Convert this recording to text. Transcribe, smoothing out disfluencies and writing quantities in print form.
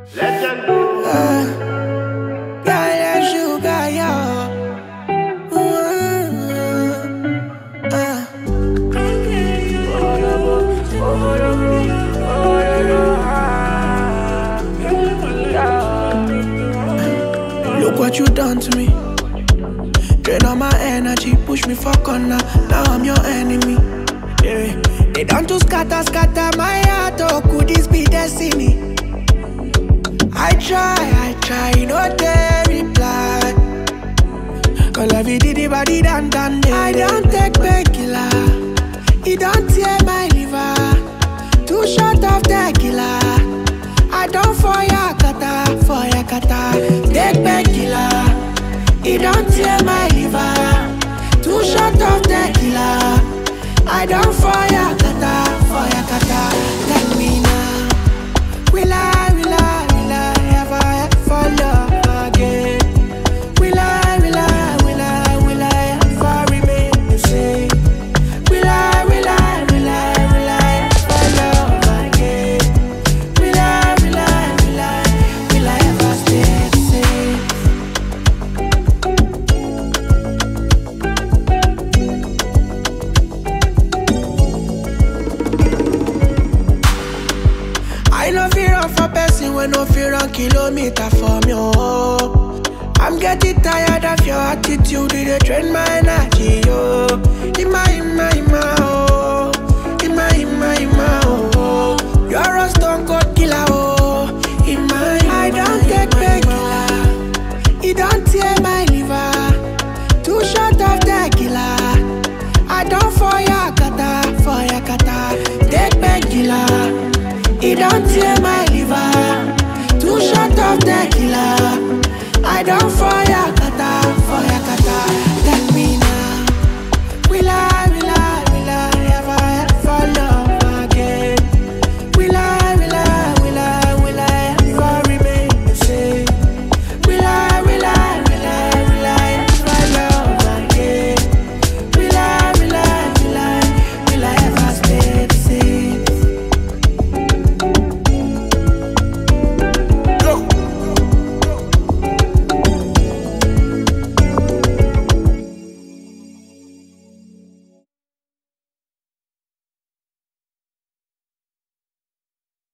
Legend. Girl, sugar, yo. Look what you done to me. Drain all my energy, push me for corner. Now I'm your enemy. Yeah. They done to scatter my heart. Oh, could this be destiny? I try, no they reply. Cause every did body done. I don't take painkiller. It don't tear my liver. Too short of tequila. I don't for ya kata. Take painkiller. It don't tear my liver. Too short of tequila. I don't for ya kata. Tell me now, will I ever fall love again? Will I ever remain the same? Will I ever love again? Will I ever stay the same? I no fear of a person when no fear on kilometer from you. I'm getting tired of your attitude, it drain my energy, yo. Ima, oh. Ima, oh. You're a stone cold killer, oh. Ima, I don't take painkiller. It don't tear my liver. Too short of tequila. I don't for ya kata. Take painkiller. It don't tear my liver. Too short of tequila. I don't fall.